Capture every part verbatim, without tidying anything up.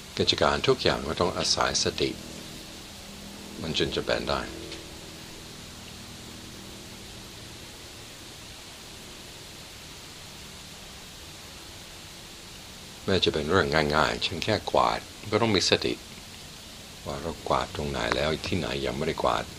กิจการทุกอย่างก็ต้องอาศัยสติมันจึงจะเป็นได้แม้จะเป็นเรื่องง่ายๆเช่นแค่กวาดก็ต้องมีสติว่าเรากวาดตรงไหนแล้วที่ไหนยังไม่ได้กวาด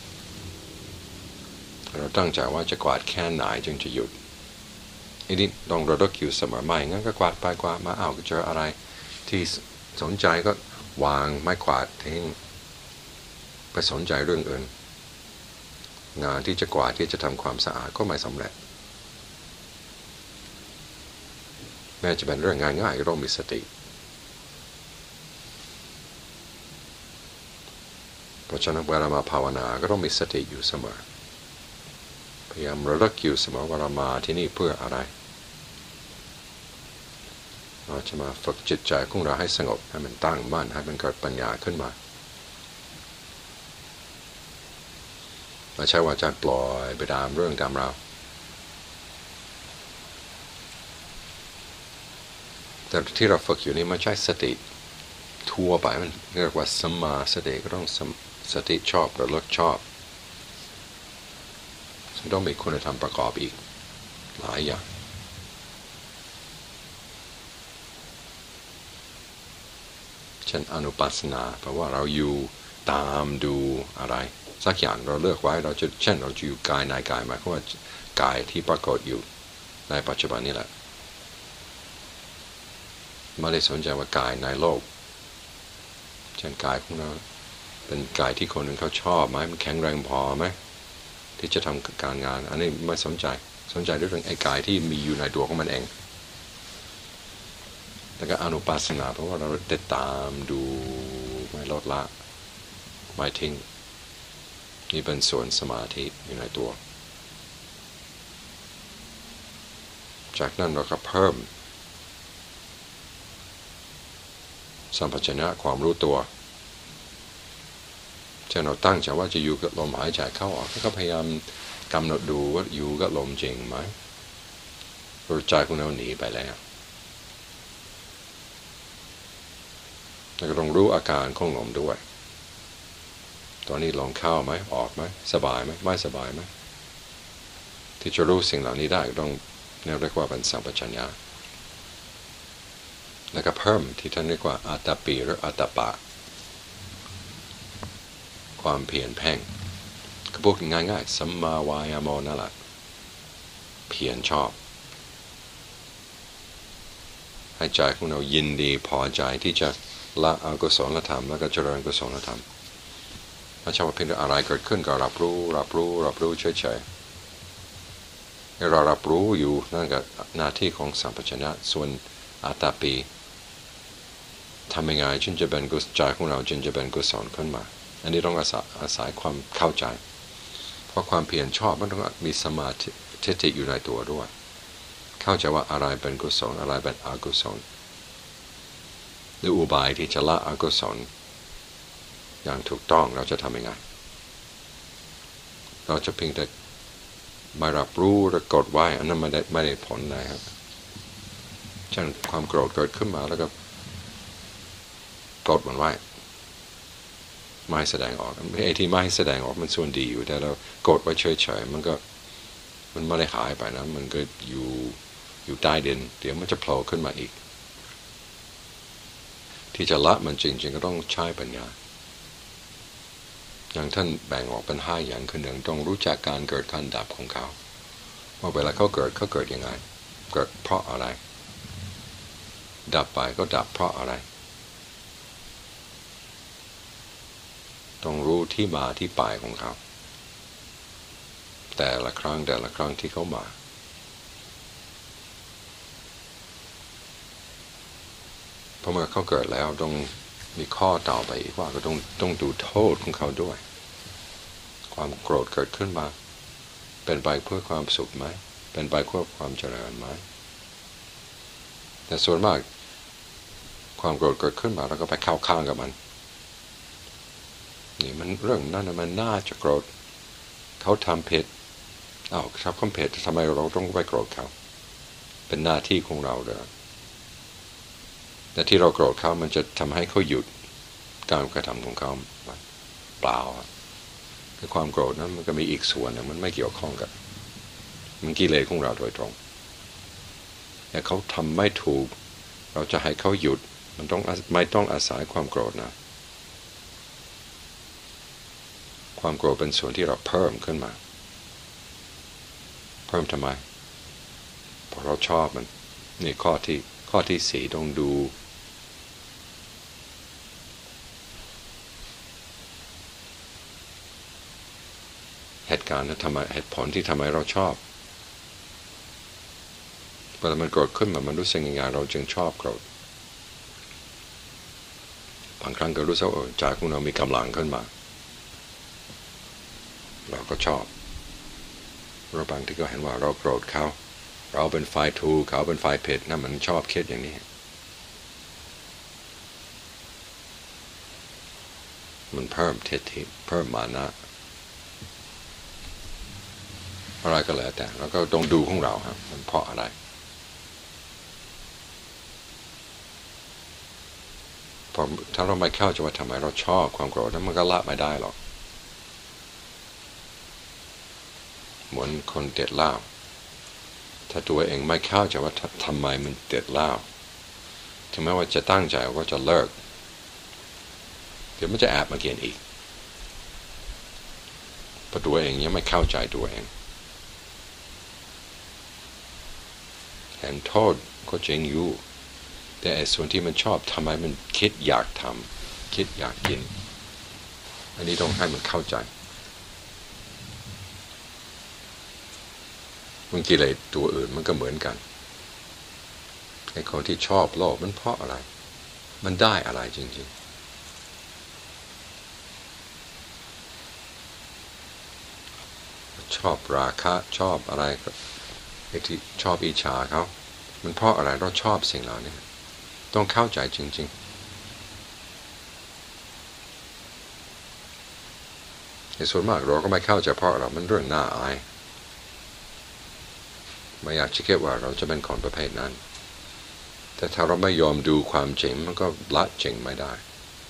เราตั้งใจว่าจะกวาดแค่ไหนจึงจะหยุดอันนี้ต้องระลึกอยู่เสมอไม่งั้นก็กวาดไปกวาดมาอ้าวก็เจออะไรที่สนใจก็วางไม้กวาดทิ้งไปสนใจเรื่องอื่นงานที่จะกวาดที่จะทำความสะอาดก็ไม่สำเร็จแม้จะเป็นเรื่องง่ายๆก็ต้องมีสติเพราะฉะนั้นเวลามาภาวนาก็ต้องมีสติอยู่เสมอพยายามระลึกอยู่เสมอว่าเรามาที่นี่เพื่ออะไรเราจะมาฝึกจิตใจของเราให้สงบให้มันตั้งมั่นให้มันเกิดปัญญาขึ้นมาไม่ใช่ว่าจะปล่อยไปตามเรื่องตามราวแต่ที่เราฝึกอยู่นี่ไม่ใช่สติทั่วไปมันเรียกว่าสัมมาสติก็ต้องสติชอบระลึกชอบซึ่งต้องมีคุณธรรมประกอบอีกหลายอย่างเช่นอนุปัสสนาแปลว่าเราอยู่ตามดูอะไรสักอย่างเราเลือกไว้เราจะเช่นเราจะอยู่กายในกายหมายความว่ากายที่ปรากฏอยู่ในปัจจุบันนี้แหละไม่ได้สนใจว่ากายในโลกเช่นกายของเราเป็นกายที่คนอื่นเขาชอบไหมมันแข็งแรงพอไหมที่จะทำการงานอันนี้ไม่สนใจสนใจเรื่องไอ้กายที่มีอยู่ในตัวของมันเองแล้วก็อนุปัสสนาเพราะว่าเราติดตามดูไม่ลดละไม่ทิ้งนี่เป็นส่วนสมาธิอยู่ในตัวจากนั้นเราก็เพิ่มสัมปชัญญะความรู้ตัวเช่นเราตั้งใจว่าจะอยู่กับลมหายใจเข้าออกก็พยายามกำหนดดูว่าอยู่กับลมจริงไหมหรือใจของเราหนีไปแล้วแล้วก็ต้องรู้อาการของลมด้วยตอนนี้ลมเข้าไหมออกไหมสบายไหมไม่สบายไหมที่จะรู้สิ่งเหล่านี้ได้ต้องเรียกว่าเป็นสัมปชัญญะแล้วก็เพิ่มที่ท่านเรียกว่าอัตตปีหรืออัตตปะความเพียรแพ่งก็พูดง่ายๆสัมมาวายามนั่นแหละเพียรชอบให้ใจของเรายินดีพอใจที่จะละอกุศลธรรมแล้วก็เจริญกุศลธรรมไม่ใช่ว่าเพียงแต่อะไรเกิดขึ้นก็รับรู้รับรู้รับรู้เฉยๆให้เรารับรู้อยู่นั่นก็หน้าที่ของสัมปชัญญะส่วนอัตตปีทำยังไงจึงจะเป็นกุศลใจของเราจึงจะเป็นกุศลขึ้นมาอันนี้ต้องอาศัยอาศัยความเข้าใจเพราะความเพียรชอบมันต้องมีสมาธิทิฏฐิอยู่ในตัวด้วยเข้าใจว่าอะไรเป็นกุศลอะไรเป็นอกุศลหรืออุบายที่จะละอกุศลอย่างถูกต้องเราจะทำยังไงเราจะเพียงแต่มารับรู้และกดไว้อันนั้นไม่ได้ไม่ได้ผลนะครับเช่นความโกรธเกิดขึ้นมาแล้วก็กดมันไว้ไม่แสดงออกไอ้ที่ไม่แสดงออกมันส่วนดีอยู่แต่เรากดไว้เฉยๆมันก็มันไม่ได้หายไปนะมันก็อยู่อยู่ใต้ดินเดี๋ยวมันจะโผล่ขึ้นมาอีกที่จะละมันจริงๆก็ต้องใช้ปัญญาอย่างท่านแบ่งออกเป็นห้าอย่างคือหนึ่งต้องรู้จักการเกิดการดับของเขาว่าเวลาเขาเกิดเขาเกิดยังไงเกิดเพราะอะไรดับไปก็ดับเพราะอะไรต้องรู้ที่มาที่ไปของเขาแต่ละครั้งแต่ละครั้งที่เขามาพอเมื่อเขาเกิดแล้วต้องมีข้อต่อไปอีกว่าก็ต้องต้องดูโทษของเขาด้วยความโกรธเกิดขึ้นมาเป็นไปเพื่อความสุขไหมเป็นไปเพื่อความเจริญไหมแต่ส่วนมากความโกรธเกิดขึ้นมาแล้วก็ไปเข้าข้างกับมันนี่มันเรื่องนั้นมันน่าจะโกรธเขาทำผิดอ้าวทำความผิดทำไมเราต้องไปโกรธเขาเป็นหน้าที่ของเราเด้อแต่ที่เราโกรธเขามันจะทำให้เขาหยุดการกระทำของเขาเปล่าคือความโกรธนั้นมันก็มีอีกส่วนนึงมันไม่เกี่ยวข้องกับมันกิเลสของเราโดยตรงแต่เขาทำไม่ถูกเราจะให้เขาหยุดมันต้องไม่ต้องอาศัยความโกรธนะความโกรธเป็นส่วนที่เราเพิ่มขึ้นมาเพิ่มทำไมเพราะเราชอบมันนี่ข้อที่ข้อที่สี่ต้องดูเหตุการณ์ทำไมเหตุผลที่ทำไมเราชอบเวลามันโกรธขึ้นมามันรู้สึกยังไงเราจึงชอบโกรธบางครั้งก็รู้สึกว่าใจของเรามีกำลังขึ้นมาเราก็ชอบเราบางทีก็เห็นว่าเราโกรธเขาเราเป็นฝ่ายถูกเขาเป็นฝ่ายผิดนั่นมันชอบคิดอย่างนี้มันเพิ่มทิฏฐิเพิ่มมานะอะไรก็แล้วแต่แล้วก็ต้องดูของเราครับมันเพราะอะไรพอถ้าเราไม่เข้าใจว่าทำไมเราชอบความโกรธนั้นมันก็ละไม่ได้หรอกเหมือนคนติดเหล้าถ้าตัวเองไม่เข้าใจว่าทำไมมันติดเหล้าถึงแม้ว่าจะตั้งใจว่าจะเลิกเดี๋ยวมันจะแอบมากินอีกเพราะตัวเองยังไม่เข้าใจตัวเองเห็นโทษก็จริงอยู่แต่ไอ้ส่วนที่มันชอบทำไมมันคิดอยากทำคิดอยากกินอันนี้ต้องให้มันเข้าใจมันกิเลสตัวอื่นมันก็เหมือนกันไอ้คนที่ชอบโลภมันเพราะอะไรมันได้อะไรจริงๆชอบราคะชอบอะไรไอ้ที่ชอบอิจฉาเขามันเพราะอะไรเราชอบสิ่งเหล่านี้ต้องเข้าใจจริงๆในส่วนมากเราก็ไม่เข้าใจเพราะเรามันเรื่องน่าอายไม่อยากจะคิดว่าเราจะเป็นคนประเภทนั้นแต่ถ้าเราไม่ยอมดูความจริงมันก็ละจริงไม่ได้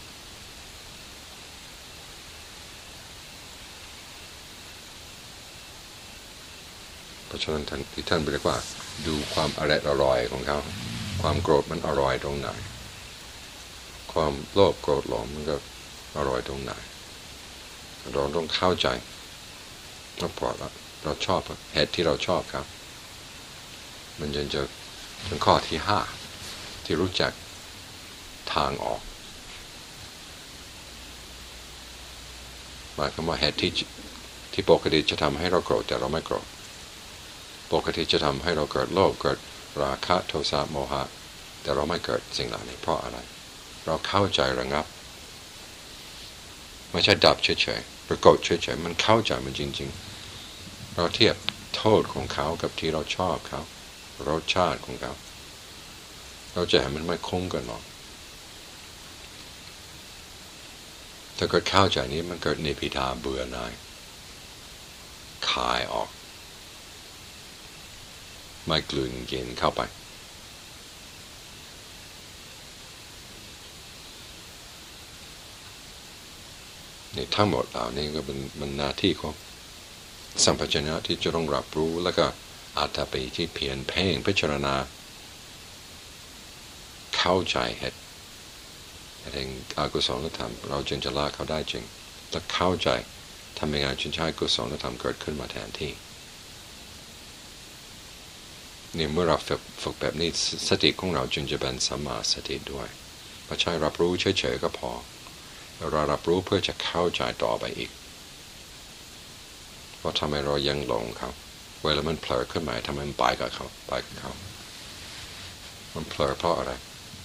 เพราะฉะนั้นที่ท่านเรียกว่าดูความอร่อยอร่อยของเขาความโกรธมันอร่อยตรงไหนความโลภโกรธหลงมันก็อร่อยตรงไหนเราต้องเข้าใจแล้วพอละเราชอบเหตุที่เราชอบครับมันจะจะเป็นข้อที่ห้าที่รู้จักทางออกหมายความว่าเหตุที่ที่ปกติจะทำให้เราโกรธแต่เราไม่โกรธปกติจะทำให้เราเกิดโลภเกิดราคะโทสะโมหะแต่เราไม่เกิดสิ่งเหล่านี้เพราะอะไรเราเข้าใจระงับไม่ใช่ดับเฉยๆปรากฏเฉยๆมันเข้าใจมันจริงๆเราเทียบโทษของเขากับที่เราชอบเขารสชาติของเขาเราจะเห็นมันไม่คุ้มกันหรอกถ้าเกิดเข้าใจนี้มันเกิดนิพพิทาเบื่อหน่ายคายออกไม่กลืนกินเข้าไปนี่ทั้งหมดเหล่านี้ก็เป็นมันหน้าที่ของสัมปชัญญะที่จะต้องรับรู้แล้วก็อาตปีที่เพียรเพ่งพิจารณาเข้าใจเหตุแห่งอกุศลธรรมเราจึงจะละเขาได้จริงและเข้าใจทำยังไงจึงใช้กุศลธรรมเกิดขึ้นมาแทนที่นี่เมื่อเราฝึกฝึกแบบนี้สติของเราจึงจะเป็นสัมมาสติด้วยไม่ใช่รับรู้เฉยๆก็พอเรารับรู้เพื่อจะเข้าใจต่อไปอีกว่าทำไมเรายังหลงเขาเวลามันเผลอขึ้นมาทำไมมันไปกับเขาไปกับเขามันเผลอเพราะอะไร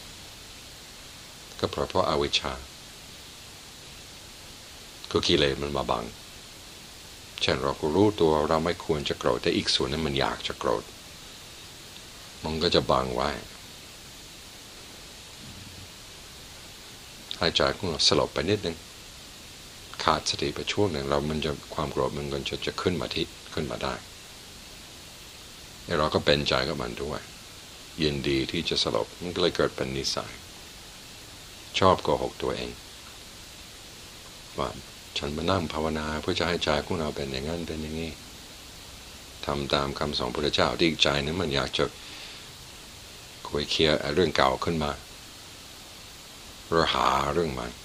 ก็เพราะเพราะอวิชชาก็กิเลสมันมาบังเช่นเราก็รู้ตัวเราไม่ควรจะโกรธแต่อีกส่วนนั้นมันอยากจะโกรธมันก็จะบังไว้หายใจของเราสลบไปนิดนึงขาดสติไปช่วงหนึ่งเรามันจะความโกรธมันก็จะจะขึ้นมาที่ขึ้นมาได้เราก็เป็นใจกับมันด้วยยินดีที่จะสลบมันก็เลยเกิดเป็นนิสัยชอบโกหกตัวเองว่าฉันมานั่งภาวนาเพื่อจะให้ใจของเราเป็นอย่างนั้นเป็นอย่างนี้ทำตามคำสอนพระพุทธเจ้าที่ใจนั้นมันอยากจะคุยเคลียร์เรื่องเก่าขึ้นมาหรือหาเรื่องใหม่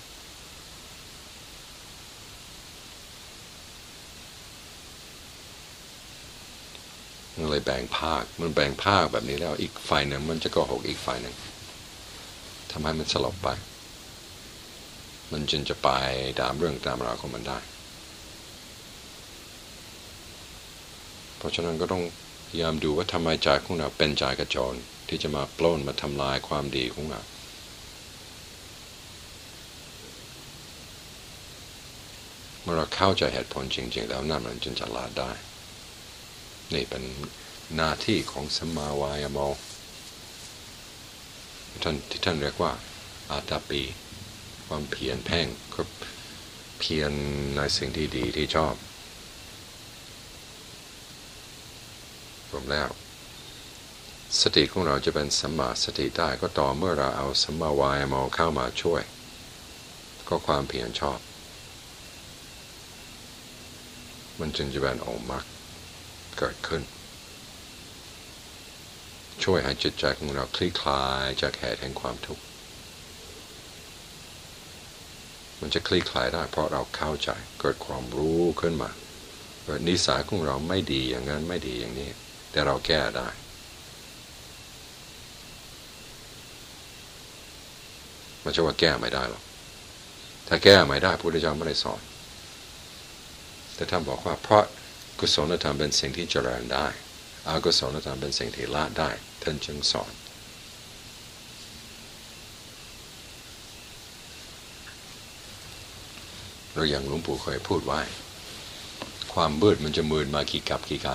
มันเลยแบ่งภาคมันแบ่งภาคแบบนี้แล้วอีกฝ่ายหนึ่งมันจะโกหกอีกฝ่ายหนึ่งทำให้มันสลบไปมันจึงจะไปตามเรื่องตามราวของมันได้เพราะฉะนั้นก็ต้องพยายามดูว่าทำไมใจของเราเป็นใจกระจรที่จะมาปล้นมาทำลายความดีของเราเมื่อเราเข้าใจเหตุผลจริงๆแล้วนั่นมันจึงจะละได้นี่เป็นหน้าที่ของสัมมาวายามะท่านที่ท่านเรียกว่าอาตาปีความเพียรแพ่งก็เพียรในสิ่งที่ดีที่ชอบรวมแล้วสติของเราจะเป็นสัมมาสติได้ก็ต่อเมื่อเราเอาสัมมาวายามะเข้ามาช่วยก็ความเพียรชอบมันจึงจะเป็นองค์มรรคเกิดขึ้นช่วยให้จิตใจของเราคลี่คลายจากเหตุแห่งความทุกข์มันจะคลี่คลายได้เพราะเราเข้าใจเกิดความรู้ขึ้นมาเกิดนิสัยของเราไม่ดีอย่างนั้นไม่ดีอย่างนี้แต่เราแก้ได้ไม่ใช่ว่าแก้ไม่ได้หรอกถ้าแก้ไม่ได้พระพุทธเจ้าไม่ได้สอนแต่ท่านบอกว่าเพราะกุศลธรรมเป็นสิ่งที่เจริญได้อกุศลธรรมเป็นสิ่งที่ละได้ท่านจึงสอนเราอย่างหลวงปู่เคยพูดไว้ความมืดมันจะมืดมากี่กับกี่กัน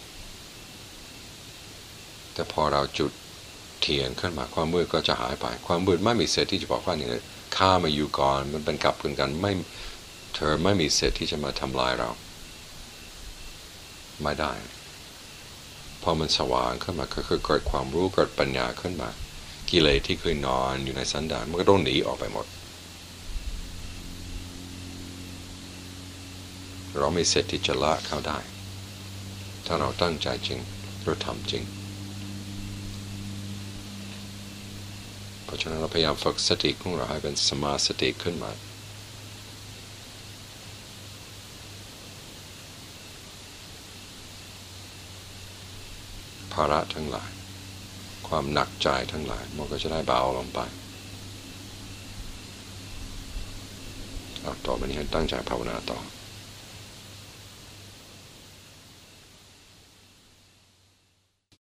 แต่พอเราจุดเทียนขึ้นมาความมืดก็จะหายไปความมืดไม่มีเศษที่จะบอกว่านี่เลยข้ามาอยู่ก่อนมันเป็นกับกันกันไม่เธอไม่มีเศษที่จะมาทำลายเราไม่ได้พอมันสว่างขึ้นมาก็คือเกิดความรู้เกิดปัญญาขึ้นมากิเลสที่เคยนอนอยู่ในสันดานมันก็ต้องหนีออกไปหมดเราไม่เสร็จที่จะละเข้าได้ถ้าเราตั้งใจจริงเราทำจริงเพราะฉะนั้นเราพยายามฝึกสติของเราให้เป็นสมาสติขึ้นมาภาระทั้งหลายความหนักใจทั้งหลายมันก็จะได้เบาลงไปต่อไปนี้ให้ตั้งใจภาวนาต่อ